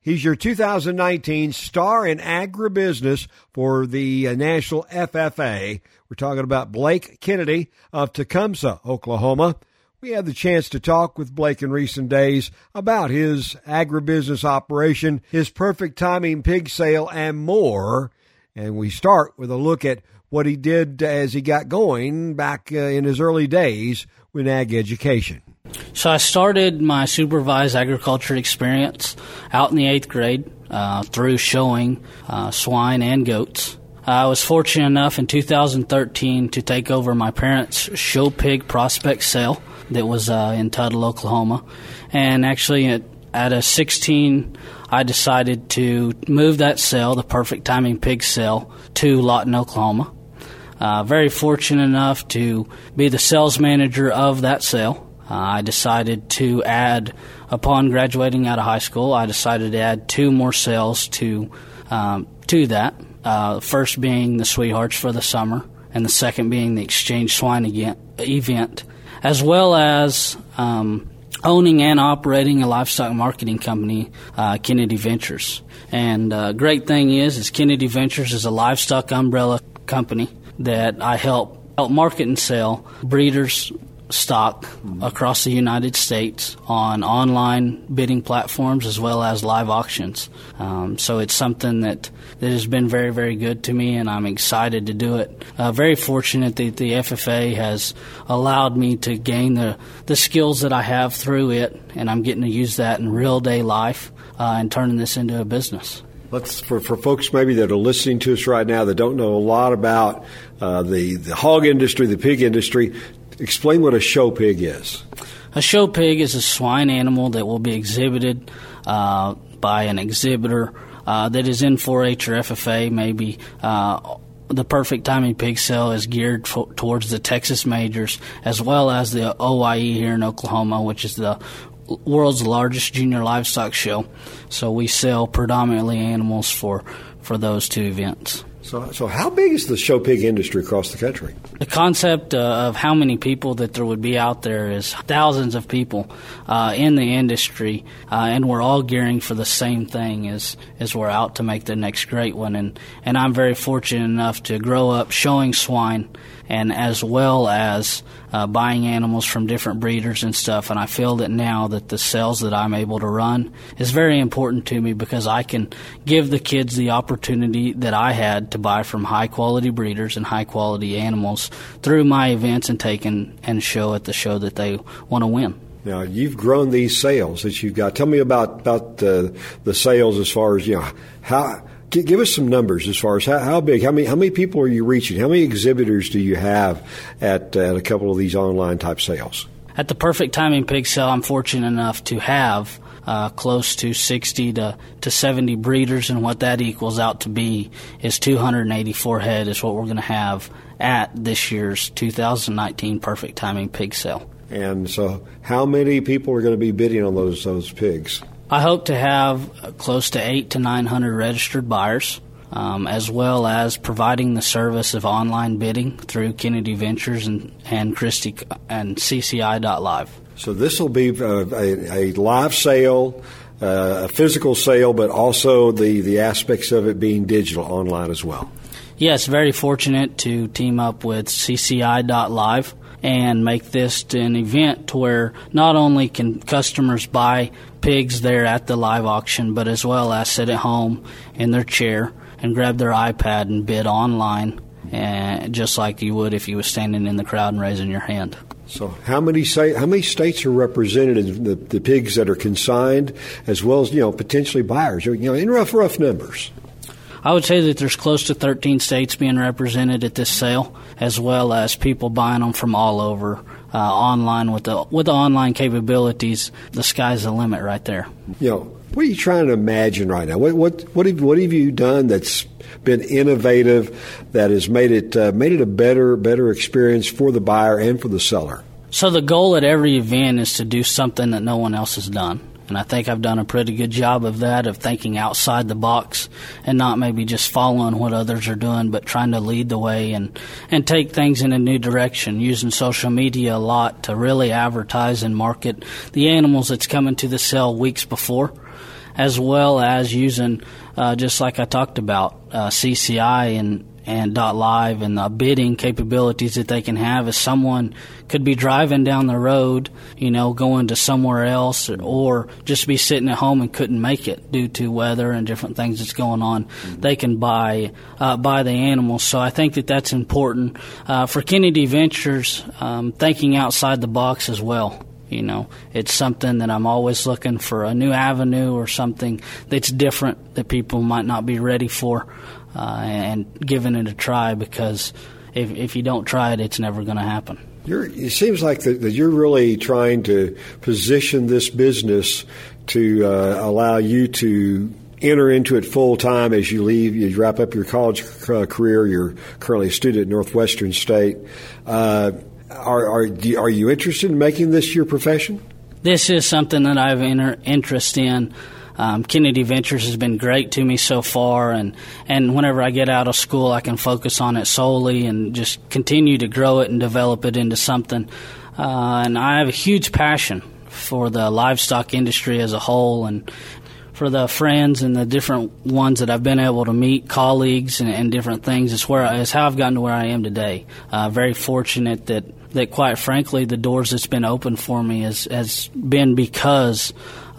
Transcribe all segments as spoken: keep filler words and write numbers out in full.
He's your two thousand nineteen Star in Agribusiness for the uh, National F F A. We're talking about Blake Kennedy of Tecumseh, Oklahoma. We had the chance to talk with Blake in recent days about his agribusiness operation, his perfect timing pig sale, and more. And we start with a look at what he did as he got going back uh, in his early days with ag education. So I started my supervised agriculture experience out in the eighth grade uh, through showing uh, swine and goats. I was fortunate enough in two thousand thirteen to take over my parents' show pig prospect sale that was uh, in Tuttle, Oklahoma. And actually at, at a sixteen, I decided to move that sale, the perfect timing pig sale, to Lawton, Oklahoma. Uh, very fortunate enough to be the sales manager of that sale. Uh, I decided to add, upon graduating out of high school, I decided to add two more sales to um, to that. Uh, the first being the Sweethearts for the summer, and the second being the Exchange Swine event, as well as um, owning and operating a livestock marketing company, uh, Kennedy Ventures. And uh, great thing is, is Kennedy Ventures is a livestock umbrella company that I help help market and sell breeders' stock across the United States on online bidding platforms as well as live auctions. Um, so it's something that, that has been very, very good to me, and I'm excited to do it. Uh, very fortunate that the F F A has allowed me to gain the, the skills that I have through it, and I'm getting to use that in real day life uh, and turning this into a business. Let's for, for folks maybe that are listening to us right now that don't know a lot about uh, the, the hog industry, the pig industry, explain what a show pig is. A show pig is a swine animal that will be exhibited uh, by an exhibitor uh, that is in four H or F F A. Maybe uh, the perfect timing pig sale is geared for, towards the Texas majors, as well as the O I E here in Oklahoma, which is the world's largest junior livestock show. So we sell predominantly animals for, for those two events. So, so how big is the show pig industry across the country? The concept uh, of how many people that there would be out there is thousands of people uh, in the industry, uh, and we're all gearing for the same thing as, as we're out to make the next great one. And, and I'm very fortunate enough to grow up showing swine and as well as uh, buying animals from different breeders and stuff. And I feel that now that the sales that I'm able to run is very important to me because I can give the kids the opportunity that I had to buy from high-quality breeders and high-quality animals through my events and take and, and show at the show that they want to win. Now, you've grown these sales that you've got. Tell me about, about uh, the sales as far as, you know, how... Give us some numbers as far as how, how big, how many how many people are you reaching? How many exhibitors do you have at, at a couple of these online type sales? At the Perfect Timing Pig Sale, I'm fortunate enough to have uh, close to sixty to, to seventy breeders, and what that equals out to be is two hundred eighty-four head is what we're going to have at this year's two thousand nineteen Perfect Timing Pig Sale. And so how many people are going to be bidding on those those pigs? I hope to have close to eight to nine hundred registered buyers, um, as well as providing the service of online bidding through Kennedy Ventures and and Christie and C C I dot live. So this will be a, a, a live sale, uh, a physical sale, but also the, the aspects of it being digital online as well. Yes, very fortunate to team up with C C I dot live and make this an event to where not only can customers buy pigs there at the live auction, but as well as sit at home in their chair and grab their iPad and bid online, and just like you would if you were standing in the crowd and raising your hand. So how many say, how many states are represented in the, the pigs that are consigned, as well as, you know, potentially buyers, you know, in rough, rough numbers? I would say that there's close to thirteen states being represented at this sale, as well as people buying them from all over uh, online. With the with the online capabilities, the sky's the limit right there. You know, what are you trying to imagine right now? What what what have, what have you done that's been innovative, that has made it uh, made it a better better experience for the buyer and for the seller? So the goal at every event is to do something that no one else has done. And I think I've done a pretty good job of that, of thinking outside the box and not maybe just following what others are doing, but trying to lead the way and, and take things in a new direction, using social media a lot to really advertise and market the animals that's coming to the sale weeks before, as well as using, uh, just like I talked about, uh, C C I and and Dot Live and the bidding capabilities that they can have. As someone could be driving down the road, you know, going to somewhere else, or just be sitting at home and couldn't make it due to weather and different things that's going on, mm-hmm. they can buy uh, buy the animals. So I think that that's important uh, for Kennedy Ventures, um, thinking outside the box as well. You know, it's something that I'm always looking for, a new avenue or something that's different that people might not be ready for, uh, and giving it a try, because if, if you don't try it, it's never going to happen. You're, it seems like that, that you're really trying to position this business to uh, allow you to enter into it full time as you leave, you wrap up your college uh, career. You're currently a student at Northwestern State. Uh, Are are, do you, are you interested in making this your profession? This is something that I have inter- interest in. Um, Kennedy Ventures has been great to me so far, and, and whenever I get out of school, I can focus on it solely and just continue to grow it and develop it into something. Uh, and I have a huge passion for the livestock industry as a whole, and for the friends and the different ones that I've been able to meet, colleagues and, and different things. It's where it's how I've gotten to where I am today. Uh, very fortunate that, that, quite frankly, the doors that's been open for me has, has been because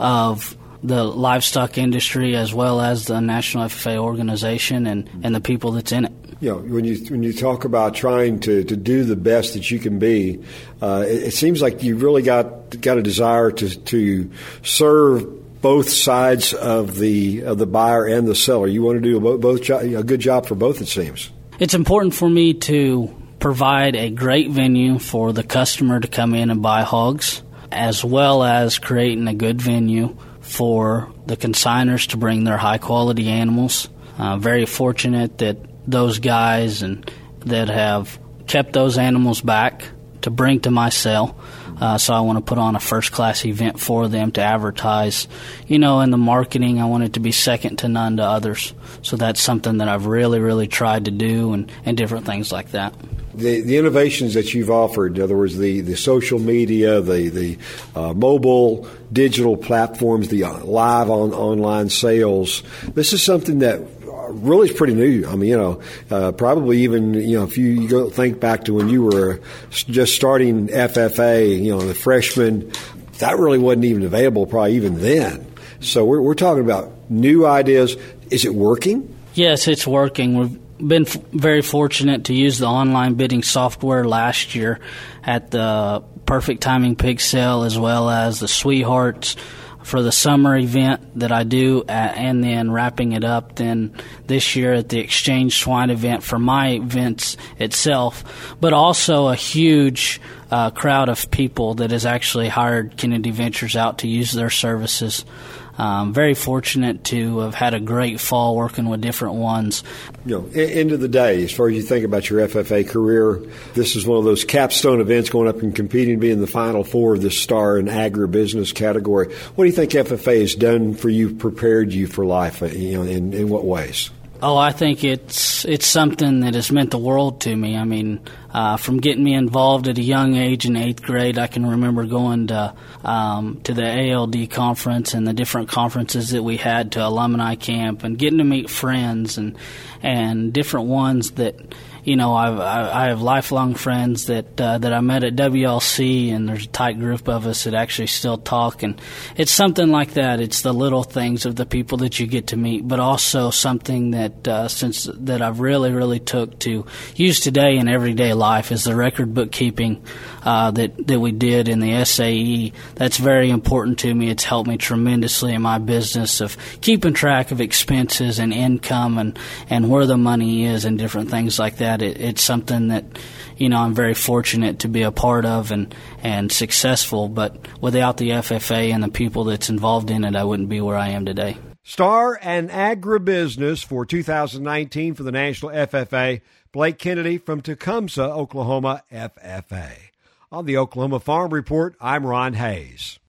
of the livestock industry as well as the National F F A organization and, and the people that's in it. You know, when you when you talk about trying to, to do the best that you can be, uh, it, it seems like you've really got got a desire to to serve both sides of the of the buyer and the seller. You want to do a, both, both jo- a good job for both, it seems. It's important for me to provide a great venue for the customer to come in and buy hogs, as well as creating a good venue for the consigners to bring their high-quality animals. Uh, very fortunate that those guys and that have kept those animals back to bring to my sale. Uh, so I want to put on a first-class event for them to advertise. You know, in the marketing, I want it to be second to none to others. So that's something that I've really, really tried to do, and, and different things like that. The, the innovations that you've offered, in other words, the, the social media, the, the uh, mobile digital platforms, the live on online sales, this is something that really is pretty new. I mean, you know, uh, probably even, you know, if you, you go think back to when you were just starting F F A, you know, the freshman, that really wasn't even available probably even then. So we're, we're talking about new ideas. Is it working? Yes, it's working. We've been f- very fortunate to use the online bidding software last year at the Perfect Timing Pig Sale, as well as the Sweethearts for the summer event that I do, at, and then wrapping it up then this year at the Exchange Swine event for my events itself, but also a huge uh, crowd of people that has actually hired Kennedy Ventures out to use their services. Um, very fortunate to have had a great fall working with different ones. You know, end of the day, as far as you think about your F F A career, this is one of those capstone events, going up and competing to be in the Final Four of the Star in Agribusiness category. What do you think F F A has done for you, prepared you for life? You know, in, in what ways? Oh, I think it's it's something that has meant the world to me. I mean, uh, from getting me involved at a young age in eighth grade, I can remember going to um, to the A L D conference and the different conferences that we had, to alumni camp, and getting to meet friends and and different ones that, you know, I've, I, I have lifelong friends that uh, that I met at W L C, and there's a tight group of us that actually still talk. And it's something like that. It's the little things of the people that you get to meet, but also something that uh, since that I've really, really took to use today in everyday life is the record bookkeeping uh, that that we did in the S A E. That's very important to me. It's helped me tremendously in my business of keeping track of expenses and income and and where the money is and different things like that. It, it's something that, you know, I'm very fortunate to be a part of and, and successful, but without the F F A and the people that's involved in it, I wouldn't be where I am today. Star and Agribusiness for two thousand nineteen for the National F F A, Blake Kennedy from Tecumseh, Oklahoma, F F A. On the Oklahoma Farm Report, I'm Ron Hayes.